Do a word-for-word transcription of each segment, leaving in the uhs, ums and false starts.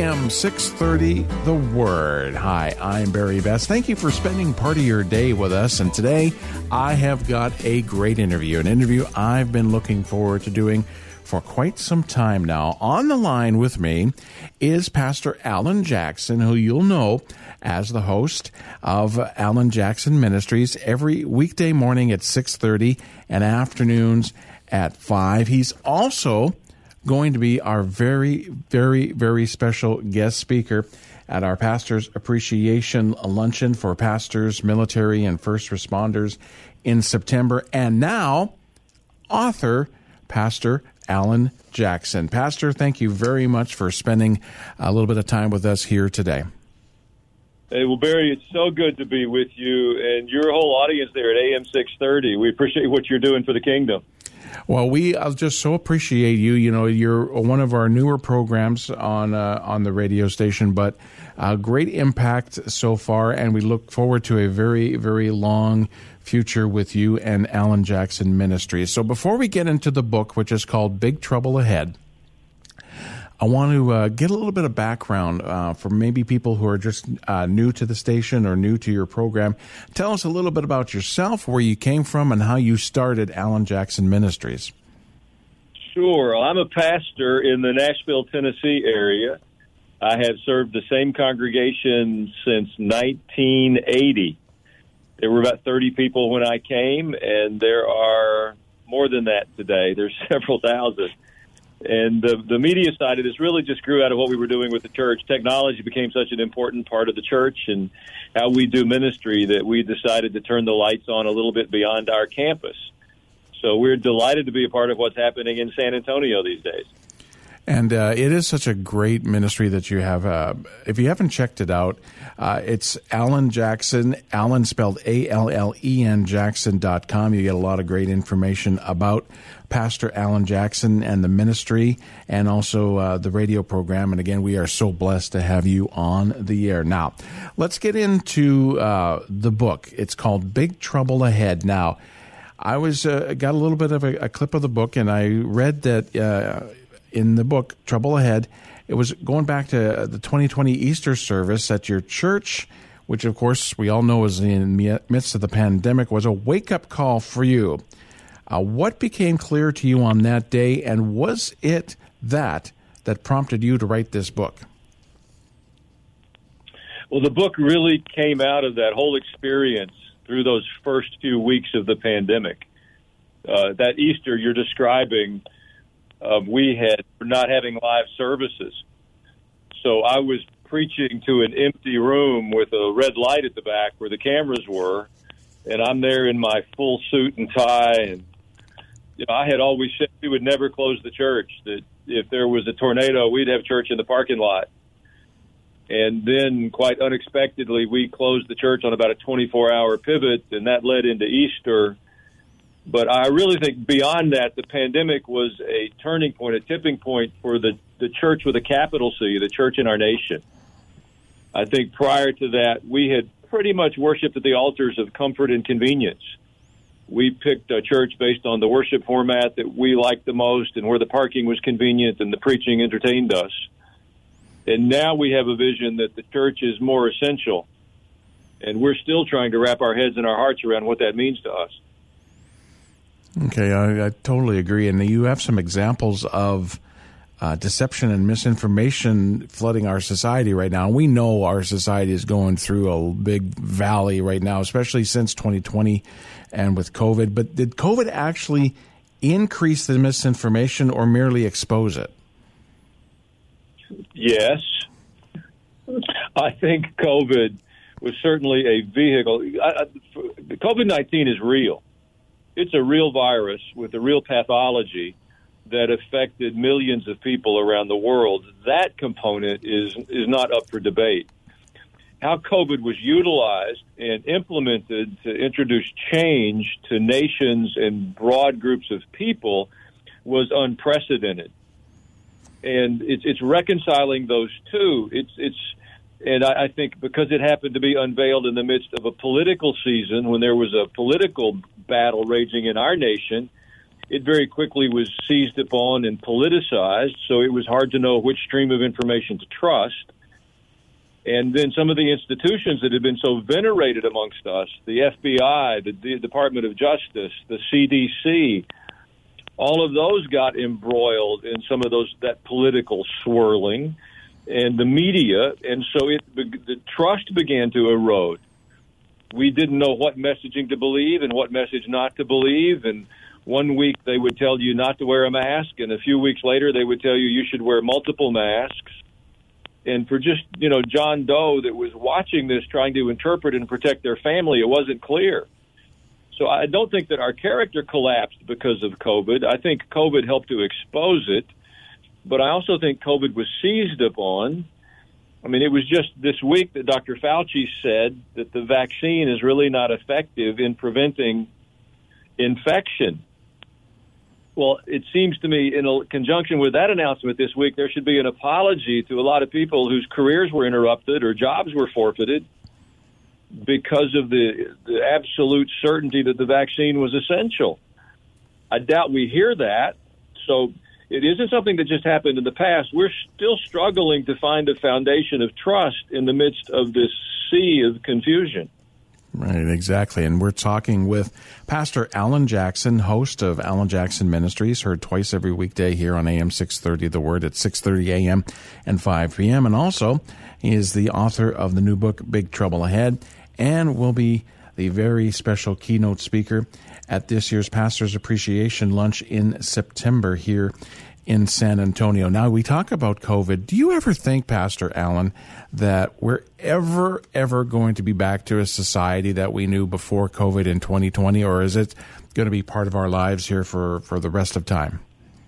M six thirty, The Word. Hi, I'm Barry Best. Thank you for spending part of your day with us. And today, I have got a great interview, an interview I've been looking forward to doing for quite some time now. On the line with me is Pastor Alan Jackson, who you'll know as the host of Alan Jackson Ministries every weekday morning at six thirty and afternoons at five. He's also going to be our very, very, very special guest speaker at our Pastors Appreciation Luncheon for pastors, military, and first responders in September. And now, author, Pastor Alan Jackson. Pastor, thank you very much for spending a little bit of time with us here today. Hey, well, Barry, it's so good to be with you and your whole audience there at A M six thirty. We appreciate what you're doing for the kingdom. Well, we uh, just so appreciate you. You know, you're one of our newer programs on uh, on the radio station, but uh, great impact so far, and we look forward to a very, very long future with you and Alan Jackson Ministries. So before we get into the book, which is called Big Trouble Ahead, I want to uh, get a little bit of background uh, for maybe people who are just uh, new to the station or new to your program. Tell us a little bit about yourself, where you came from, and how you started Alan Jackson Ministries. Sure. I'm a pastor in the Nashville, Tennessee area. I have served the same congregation since nineteen eighty. There were about thirty people when I came, and there are more than that today. There's several thousand. And the, the media side of this really just grew out of what we were doing with the church. Technology became such an important part of the church and how we do ministry that we decided to turn the lights on a little bit beyond our campus. So we're delighted to be a part of what's happening in San Antonio these days. And uh, it is such a great ministry that you have. Uh, if you haven't checked it out, uh, it's Alan Jackson, Alan spelled A L L E N Jackson dot com. You get a lot of great information about Pastor Alan Jackson and the ministry and also uh, the radio program. And again, we are so blessed to have you on the air. Now, let's get into uh, the book. It's called Big Trouble Ahead. Now, I was uh, got a little bit of a, a clip of the book, and I read that uh, in the book, Trouble Ahead, it was going back to the twenty twenty Easter service at your church, which, of course, we all know is in the midst of the pandemic, was a wake-up call for you. Uh, what became clear to you on that day, and was it that that prompted you to write this book? Well, the book really came out of that whole experience through those first few weeks of the pandemic. Uh, that Easter you're describing, uh, we had we're not having live services. So I was preaching to an empty room with a red light at the back where the cameras were, and I'm there in my full suit and tie. And you know, I had always said we would never close the church, that if there was a tornado, we'd have church in the parking lot. And then, quite unexpectedly, we closed the church on about a twenty-four hour pivot, and that led into Easter. But I really think beyond that, the pandemic was a turning point, a tipping point for the, the church with a capital C, the church in our nation. I think prior to that, we had pretty much worshipped at the altars of comfort and convenience. We picked a church based on the worship format that we liked the most and where the parking was convenient and the preaching entertained us. And now we have a vision that the church is more essential, and we're still trying to wrap our heads and our hearts around what that means to us. Okay, I, I totally agree. And you have some examples of uh, deception and misinformation flooding our society right now. We know our society is going through a big valley right now, especially since twenty twenty and with COVID. But did COVID actually increase the misinformation or merely expose it? Yes. I think COVID was certainly a vehicle. COVID nineteen is real. It's a real virus with a real pathology that affected millions of people around the world. That component is is not up for debate. How COVID was utilized and implemented to introduce change to nations and broad groups of people was unprecedented. And it's it's reconciling those two. It's it's and I, I think because it happened to be unveiled in the midst of a political season when there was a political battle raging in our nation, it very quickly was seized upon and politicized, so it was hard to know which stream of information to trust. And then some of the institutions that had been so venerated amongst us, the F B I, the, the Department of Justice, the C D C, all of those got embroiled in some of those that political swirling, and the media, and so it the trust began to erode. We didn't know what messaging to believe and what message not to believe, and one week they would tell you not to wear a mask, and a few weeks later they would tell you you should wear multiple masks. And for just, you know, John Doe that was watching this, trying to interpret and protect their family, it wasn't clear. So I don't think that our character collapsed because of COVID. I think COVID helped to expose it. But I also think COVID was seized upon. I mean, it was just this week that Doctor Fauci said that the vaccine is really not effective in preventing infection. Well, it seems to me in a conjunction with that announcement this week, there should be an apology to a lot of people whose careers were interrupted or jobs were forfeited because of the, the absolute certainty that the vaccine was essential. I doubt we hear that. So it isn't something that just happened in the past. We're still struggling to find a foundation of trust in the midst of this sea of confusion. Right, exactly. And we're talking with Pastor Alan Jackson, host of Alan Jackson Ministries, heard twice every weekday here on A M six thirty, The Word, at six thirty a.m. and five p.m. And also, he is the author of the new book, Big Trouble Ahead, and will be the very special keynote speaker at this year's Pastor's Appreciation Lunch in September here in San Antonio. Now, we talk about COVID. Do you ever think, Pastor Alan, that we're ever, ever going to be back to a society that we knew before COVID in twenty twenty, or is it going to be part of our lives here for, for the rest of time?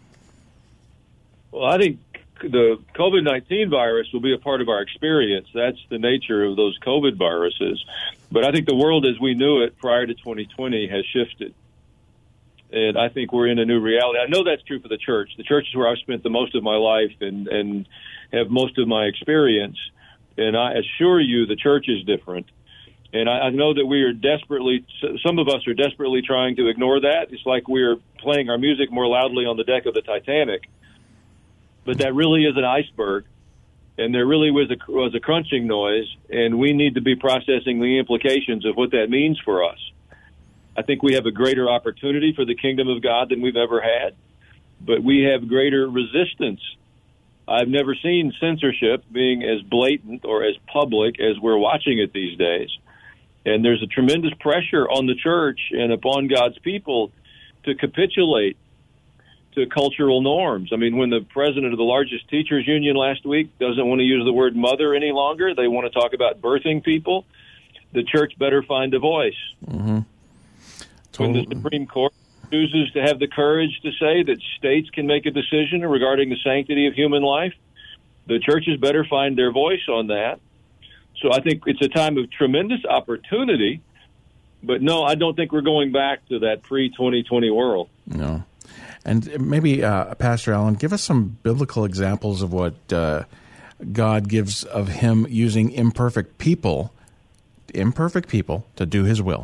Well, I think the COVID nineteen virus will be a part of our experience. That's the nature of those COVID viruses. But I think the world as we knew it prior to twenty twenty has shifted. And I think we're in a new reality. I know that's true for the church. The church is where I've spent the most of my life and, and have most of my experience. And I assure you the church is different. And I, I know that we are desperately, some of us are desperately trying to ignore that. It's like we're playing our music more loudly on the deck of the Titanic. But that really is an iceberg. And there really was a, was a crunching noise. And we need to be processing the implications of what that means for us. I think we have a greater opportunity for the kingdom of God than we've ever had, but we have greater resistance. I've never seen censorship being as blatant or as public as we're watching it these days. And there's a tremendous pressure on the church and upon God's people to capitulate to cultural norms. I mean, when the president of the largest teachers union last week doesn't want to use the word mother any longer, they want to talk about birthing people, the church better find a voice. Mm-hmm. When the Supreme Court chooses to have the courage to say that states can make a decision regarding the sanctity of human life, the churches better find their voice on that. So I think it's a time of tremendous opportunity, but no, I don't think we're going back to that pre twenty twenty world. No. And maybe, uh, Pastor Alan, give us some biblical examples of what uh, God gives of him using imperfect people, imperfect people, to do his will.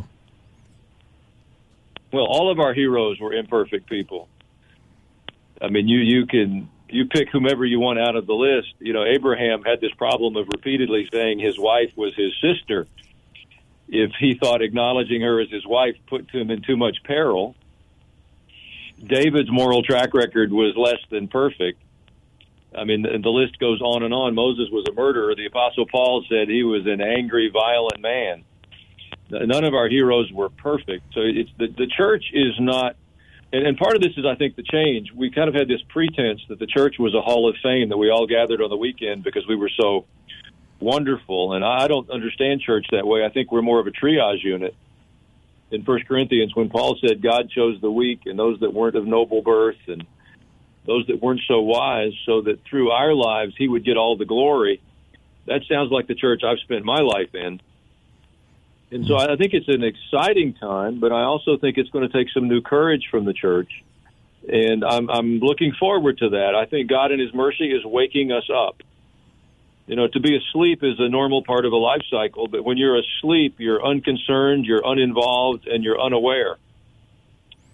Well, all of our heroes were imperfect people. I mean, you, you can you pick whomever you want out of the list. You know, Abraham had this problem of repeatedly saying his wife was his sister. If he thought acknowledging her as his wife put him in too much peril. David's moral track record was less than perfect. I mean, the, the list goes on and on. Moses was a murderer. The Apostle Paul said he was an angry, violent man. None of our heroes were perfect. So it's the, the church is not, and, and part of this is, I think, the change. We kind of had this pretense that the church was a hall of fame that we all gathered on the weekend because we were so wonderful. And I don't understand church that way. I think we're more of a triage unit. In First Corinthians, when Paul said God chose the weak and those that weren't of noble birth and those that weren't so wise so that through our lives he would get all the glory, that sounds like the church I've spent my life in. And so I think it's an exciting time, but I also think it's going to take some new courage from the church. And I'm, I'm looking forward to that. I think God in his mercy is waking us up. You know, to be asleep is a normal part of a life cycle, but when you're asleep, you're unconcerned, you're uninvolved, and you're unaware.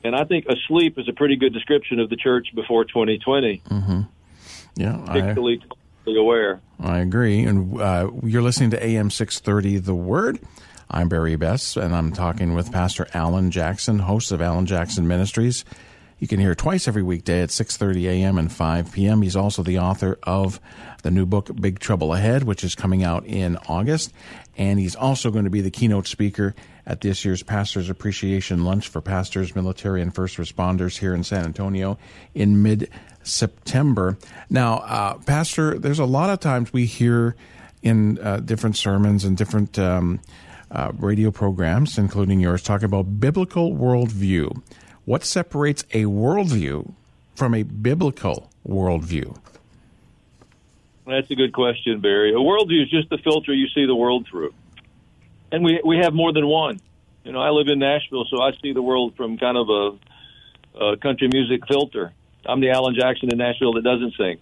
And I think asleep is a pretty good description of the church before twenty twenty. Mm-hmm. Yeah, particularly I, aware. I agree. And uh, you're listening to A M six thirty, The Word. I'm Barry Bess, and I'm talking with Pastor Alan Jackson, host of Alan Jackson Ministries. You can hear twice every weekday at six thirty a.m. and five p.m. He's also the author of the new book, Big Trouble Ahead, which is coming out in August. And he's also going to be the keynote speaker at this year's Pastors Appreciation Lunch for pastors, military, and first responders here in San Antonio in mid-September. Now, uh, Pastor, there's a lot of times we hear in uh, different sermons and different um, uh, radio programs, including yours, talking about biblical worldview. What separates a worldview from a biblical worldview? That's a good question, Barry. A worldview is just the filter you see the world through. And we we have more than one. You know, I live in Nashville, so I see the world from kind of a, a country music filter. I'm the Alan Jackson in Nashville that doesn't sing.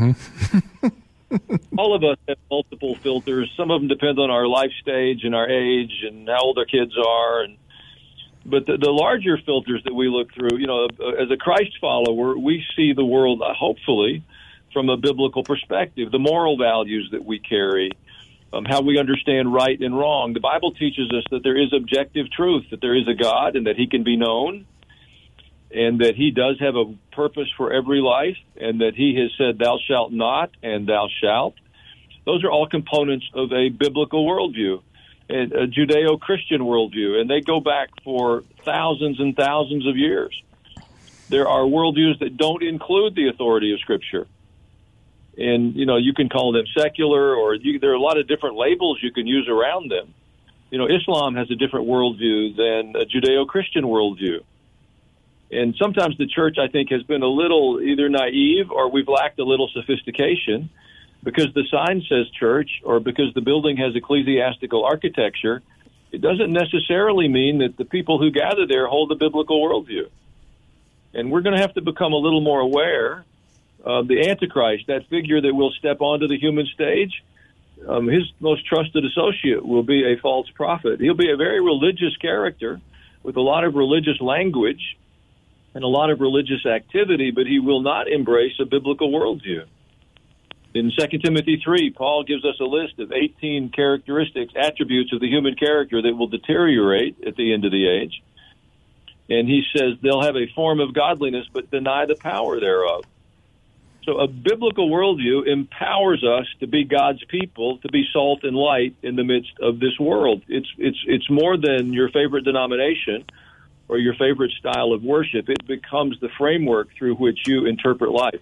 Mm-hmm. All of us have multiple filters. Some of them depend on our life stage and our age and how old our kids are. And But the, the larger filters that we look through, you know, as a Christ follower, we see the world, uh, hopefully, from a biblical perspective, the moral values that we carry, um, how we understand right and wrong. The Bible teaches us that there is objective truth, that there is a God and that he can be known, and that he does have a purpose for every life, and that he has said, thou shalt not, and thou shalt. Those are all components of a biblical worldview, a Judeo-Christian worldview, and they go back for thousands and thousands of years. There are worldviews that don't include the authority of Scripture. And, you know, you can call them secular, or you, there are a lot of different labels you can use around them. You know, Islam has a different worldview than a Judeo-Christian worldview. And sometimes the church, I think, has been a little either naive or we've lacked a little sophistication because the sign says church or because the building has ecclesiastical architecture. It doesn't necessarily mean that the people who gather there hold a biblical worldview. And we're going to have to become a little more aware of the Antichrist, that figure that will step onto the human stage. Um, his most trusted associate will be a false prophet. He'll be a very religious character with a lot of religious language and a lot of religious activity, but he will not embrace a biblical worldview. In Second Timothy three, Paul gives us a list of eighteen characteristics, attributes of the human character that will deteriorate at the end of the age. And he says they'll have a form of godliness but deny the power thereof. So a biblical worldview empowers us to be God's people, to be salt and light in the midst of this world. It's it's it's more than your favorite denomination or your favorite style of worship. It becomes the framework through which you interpret life.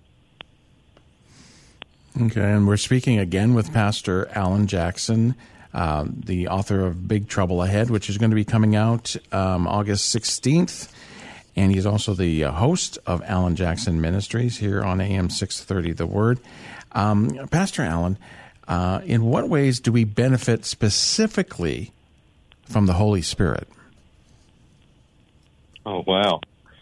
Okay, and we're speaking again with Pastor Alan Jackson, uh, the author of Big Trouble Ahead, which is going to be coming out um, August sixteenth. And he's also the uh, host of Alan Jackson Ministries here on A M six thirty, The Word. Um, Pastor Alan, uh, in what ways do we benefit specifically from the Holy Spirit? Oh, wow.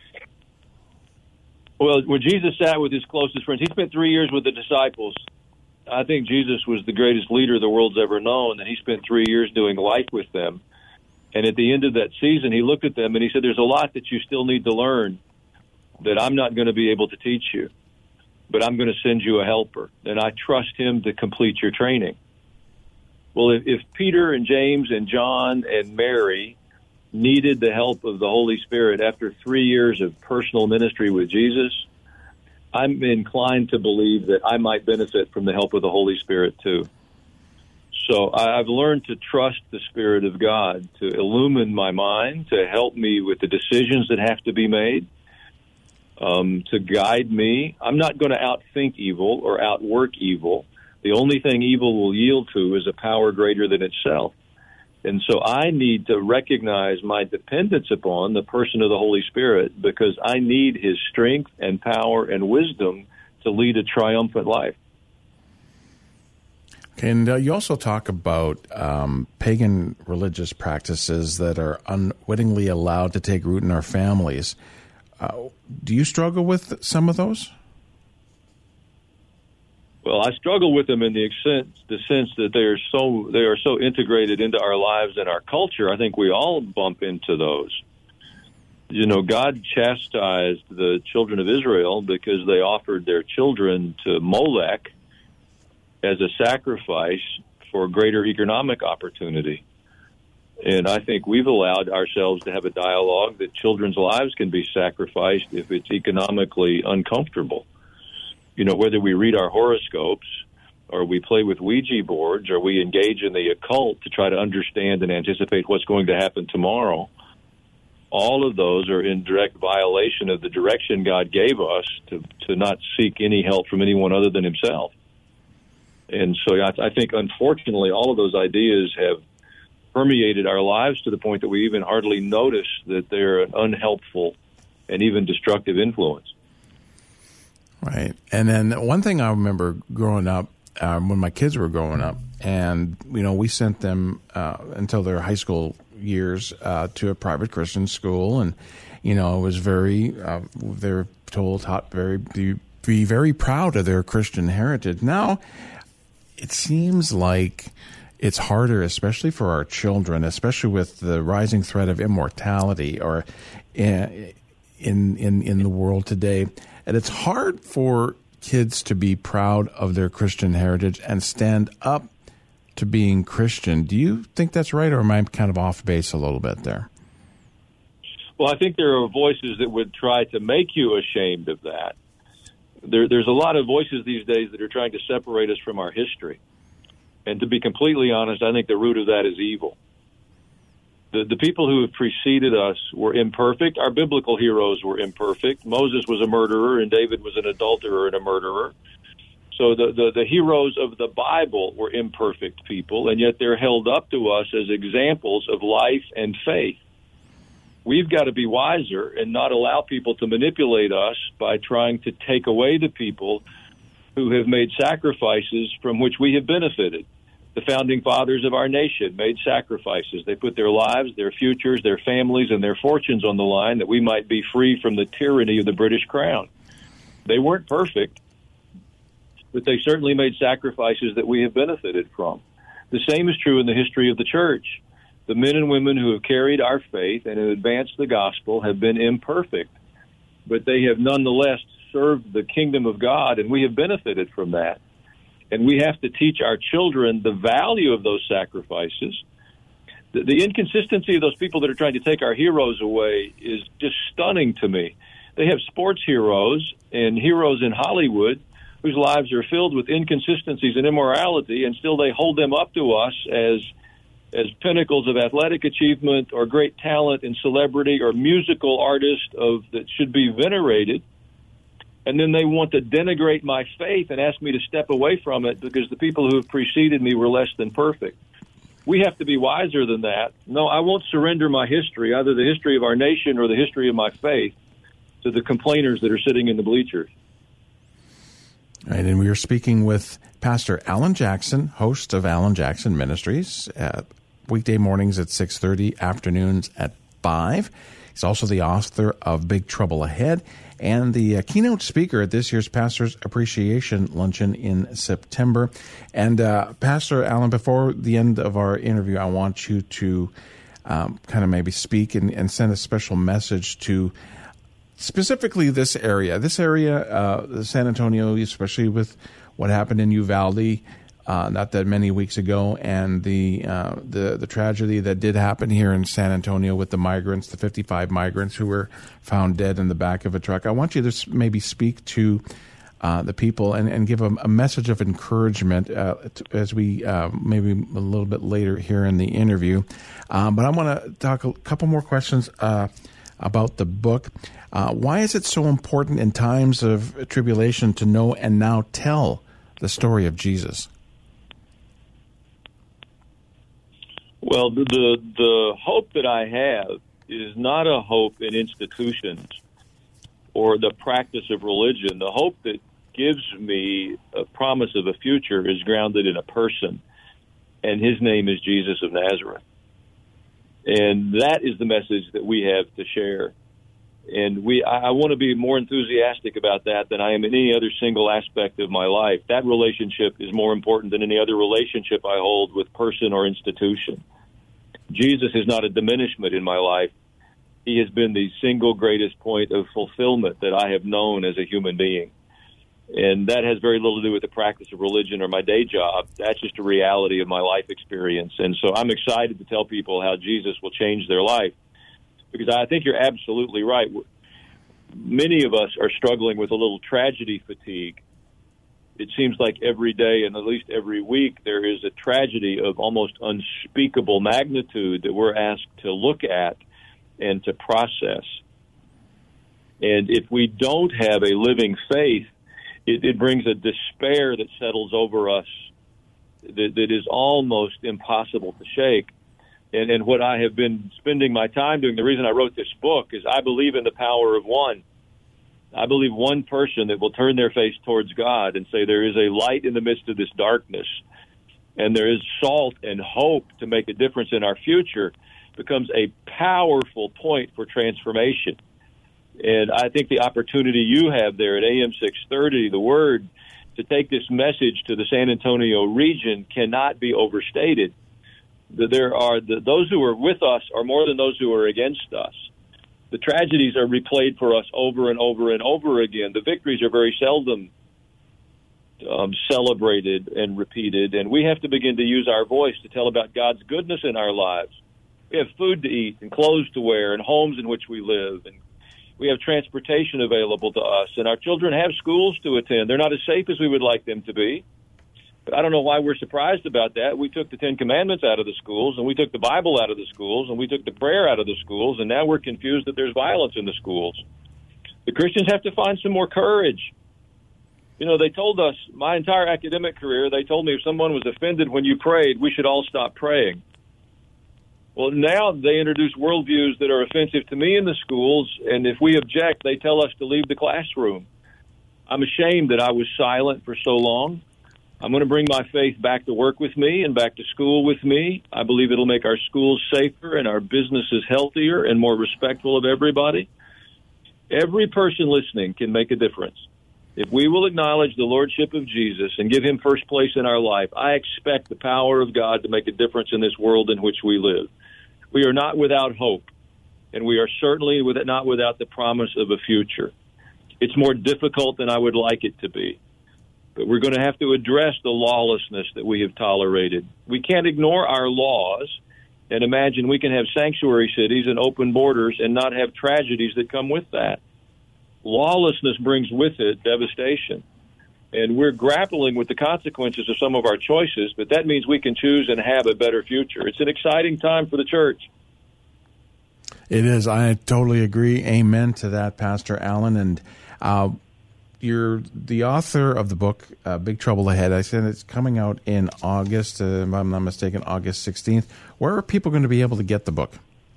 Well, when Jesus sat with his closest friends, he spent three years with the disciples. I think Jesus was the greatest leader the world's ever known, and he spent three years doing life with them. And at the end of that season, he looked at them and he said, there's a lot that you still need to learn that I'm not going to be able to teach you, but I'm going to send you a helper. And I trust him to complete your training. Well, if, if Peter and James and John and Mary needed the help of the Holy Spirit after three years of personal ministry with Jesus, I'm inclined to believe that I might benefit from the help of the Holy Spirit too. So I've learned to trust the Spirit of God to illumine my mind, to help me with the decisions that have to be made, um, to guide me. I'm not going to outthink evil or outwork evil. The only thing evil will yield to is a power greater than itself. And so I need to recognize my dependence upon the person of the Holy Spirit because I need his strength and power and wisdom to lead a triumphant life. And uh, you also talk about um, pagan religious practices that are unwittingly allowed to take root in our families. Uh, do you struggle with some of those? Well, I struggle with them in the sense, the sense that they are so they are so integrated into our lives and our culture. I think we all bump into those. you know, God chastised the children of Israel because they offered their children to Molech as a sacrifice for greater economic opportunity. And I think we've allowed ourselves to have a dialogue that children's lives can be sacrificed if it's economically uncomfortable. You know, whether we read our horoscopes or we play with Ouija boards or we engage in the occult to try to understand and anticipate what's going to happen tomorrow, all of those are in direct violation of the direction God gave us to, to not seek any help from anyone other than himself. And so I, I think, unfortunately, all of those ideas have permeated our lives to the point that we even hardly notice that they're an unhelpful and even destructive influence. Right. And then one thing I remember growing up, um, when my kids were growing up, and, you know, we sent them uh, until their high school years uh, to a private Christian school. And, you know, it was very, uh, they were told, taught very, be, be very proud of their Christian heritage. Now, it seems like it's harder, especially for our children, especially with the rising threat of immortality or in in in the world today. And it's hard for kids to be proud of their Christian heritage and stand up to being Christian. Do you think that's right, or am I kind of off base a little bit there? Well, I think there are voices that would try to make you ashamed of that. There, there's a lot of voices these days that are trying to separate us from our history. And to be completely honest, I think the root of that is evil. The, the people who have preceded us were imperfect. Our biblical heroes were imperfect. Moses was a murderer, and David was an adulterer and a murderer. So the, the, the heroes of the Bible were imperfect people, and yet they're held up to us as examples of life and faith. We've got to be wiser and not allow people to manipulate us by trying to take away the people who have made sacrifices from which we have benefited. The founding fathers of our nation made sacrifices. They put their lives, their futures, their families, and their fortunes on the line that we might be free from the tyranny of the British Crown. They weren't perfect, but they certainly made sacrifices that we have benefited from. The same is true in the history of the church. The men and women who have carried our faith and have advanced the gospel have been imperfect, but they have nonetheless served the kingdom of God, and we have benefited from that. And we have to teach our children the value of those sacrifices. The, the inconsistency of those people that are trying to take our heroes away is just stunning to me. They have sports heroes and heroes in Hollywood whose lives are filled with inconsistencies and immorality, and still they hold them up to us as as pinnacles of athletic achievement or great talent and celebrity or musical artists of that should be venerated. And then they want to denigrate my faith and ask me to step away from it because the people who have preceded me were less than perfect. We have to be wiser than that. No, I won't surrender my history, either the history of our nation or the history of my faith, to the complainers that are sitting in the bleachers. Right, and we are speaking with Pastor Alan Jackson, host of Alan Jackson Ministries, uh, weekday mornings at six thirty, afternoons at five. He's also the author of Big Trouble Ahead and the uh, keynote speaker at this year's Pastor's Appreciation Luncheon in September. And uh, Pastor Alan, before the end of our interview, I want you to um, kind of maybe speak and, and send a special message to specifically this area. This area, uh, San Antonio, especially with what happened in Uvalde uh, not that many weeks ago, and the uh, the the tragedy that did happen here in San Antonio with the migrants, the fifty-five migrants who were found dead in the back of a truck. I want you to maybe speak to uh, the people and, and give a, a message of encouragement uh, to, as we uh, maybe a little bit later here in the interview. Um, but I want to talk a couple more questions uh, about the book. Uh, why is it so important in times of tribulation to know and now tell the story of Jesus? Well, the, the the hope that I have is not a hope in institutions or the practice of religion. The hope that gives me a promise of a future is grounded in a person, and his name is Jesus of Nazareth. And that is the message that we have to share. And we, I, I want to be more enthusiastic about that than I am in any other single aspect of my life. That relationship is more important than any other relationship I hold with person or institution. Jesus is not a diminishment in my life. he has been the single greatest point of fulfillment that I have known as a human being. And that has very little to do with the practice of religion or my day job. That's just a reality of my life experience. And so I'm excited to tell people how Jesus will change their life, because I think you're absolutely right. Many of us are struggling with a little tragedy fatigue. It seems like every day and at least every week there is a tragedy of almost unspeakable magnitude that we're asked to look at and to process. And if we don't have a living faith, it, it brings a despair that settles over us that, that is almost impossible to shake. And, and what I have been spending my time doing, the reason I wrote this book, is I believe in the power of one. I believe one person that will turn their face towards God and say there is a light in the midst of this darkness, and there is salt and hope to make a difference in our future, becomes a powerful point for transformation. And I think the opportunity you have there at A M six thirty, the Word, to take this message to the San Antonio region cannot be overstated. There are the, those who are with us are more than those who are against us. The tragedies are replayed for us over and over and over again. The victories are very seldom um, celebrated and repeated, and we have to begin to use our voice to tell about God's goodness in our lives. We have food to eat and clothes to wear and homes in which we live, and we have transportation available to us, and our children have schools to attend. They're not as safe as we would like them to be. But I don't know why we're surprised about that. We took the Ten Commandments out of the schools, and we took the Bible out of the schools, and we took the prayer out of the schools, and now we're confused that there's violence in the schools. The Christians have to find some more courage. You know, they told us, my entire academic career, they told me if someone was offended when you prayed, we should all stop praying. Well, now they introduce worldviews that are offensive to me in the schools, and if we object, they tell us to leave the classroom. I'm ashamed that I was silent for so long. I'm going to bring my faith back to work with me and back to school with me. I believe it'll make our schools safer and our businesses healthier and more respectful of everybody. Every person listening can make a difference. If we will acknowledge the Lordship of Jesus and give him first place in our life, I expect the power of God to make a difference in this world in which we live. We are not without hope, and we are certainly not without the promise of a future. It's more difficult than I would like it to be. But we're going to have to address the lawlessness that we have tolerated. We can't ignore our laws and imagine we can have sanctuary cities and open borders and not have tragedies that come with that. Lawlessness brings with it devastation. And we're grappling with the consequences of some of our choices, but that means we can choose and have a better future. It's an exciting time for the church. It is. I totally agree. Amen to that, Pastor Allen. And uh, you're the author of the book, uh, Big Trouble Ahead. I said it's coming out in August, uh, if I'm not mistaken, August sixteenth. Where are people going to be able to get the book?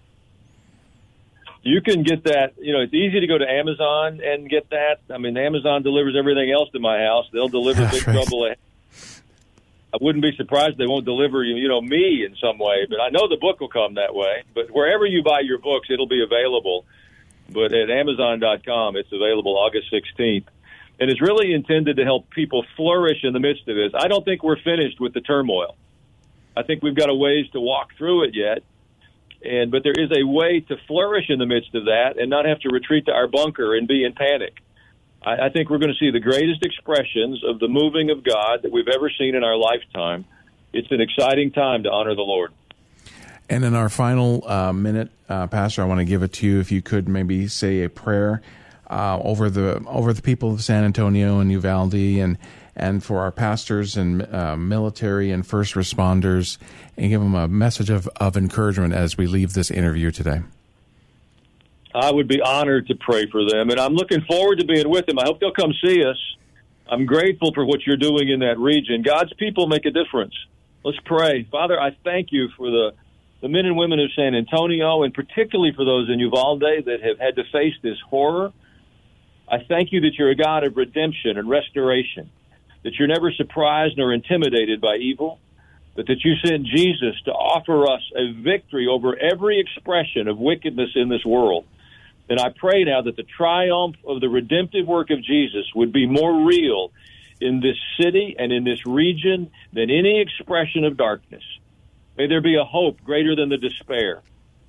You can get that. You know, it's easy to go to Amazon and get that. I mean, Amazon delivers everything else to my house. They'll deliver Big Trouble Ahead. I wouldn't be surprised they won't deliver you, you know, me in some way. But I know the book will come that way. But wherever you buy your books, it'll be available. But at Amazon dot com, it's available August sixteenth. And it's really intended to help people flourish in the midst of this. I don't think we're finished with the turmoil. I think we've got a ways to walk through it yet. And but there is a way to flourish in the midst of that and not have to retreat to our bunker and be in panic. I, I think we're going to see the greatest expressions of the moving of God that we've ever seen in our lifetime. It's an exciting time to honor the Lord. And in our final uh, minute, uh, Pastor, I want to give it to you. If you could maybe say a prayer uh, over the over the people of San Antonio and Uvalde, and and for our pastors and uh, military and first responders, and give them a message of, of encouragement as we leave this interview today. I would be honored to pray for them, and I'm looking forward to being with them. I hope they'll come see us. I'm grateful for what you're doing in that region. God's people make a difference. Let's pray. Father, I thank you for the, the men and women of San Antonio, and particularly for those in Uvalde that have had to face this horror. I thank you that you're a God of redemption and restoration, that you're never surprised nor intimidated by evil, but that you sent Jesus to offer us a victory over every expression of wickedness in this world. And I pray now that the triumph of the redemptive work of Jesus would be more real in this city and in this region than any expression of darkness. May there be a hope greater than the despair.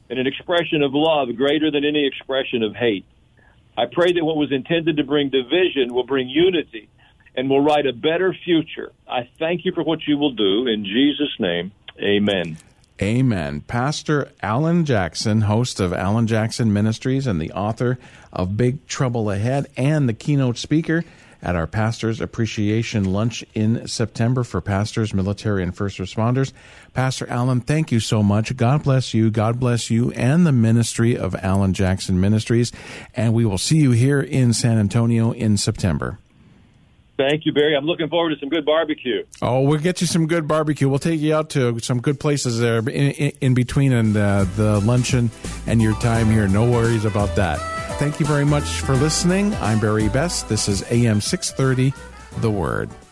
and an expression of love greater than any expression of hate. I pray that what was intended to bring division will bring unity and will write a better future. I thank you for what you will do. In Jesus' name, amen. Amen. Pastor Alan Jackson, host of Alan Jackson Ministries and the author of Big Trouble Ahead and the keynote speaker at our Pastors Appreciation Lunch in September for pastors, military, and first responders. Pastor Alan, thank you so much. God bless you. God bless you and the ministry of Alan Jackson Ministries. And we will see you here in San Antonio in September. Thank you, Barry. I'm looking forward to some good barbecue. Oh, we'll get you some good barbecue. We'll take you out to some good places there in, in, in between and uh, the luncheon and your time here. No worries about that. Thank you very much for listening. I'm Barry Best. This is A M six thirty, The Word.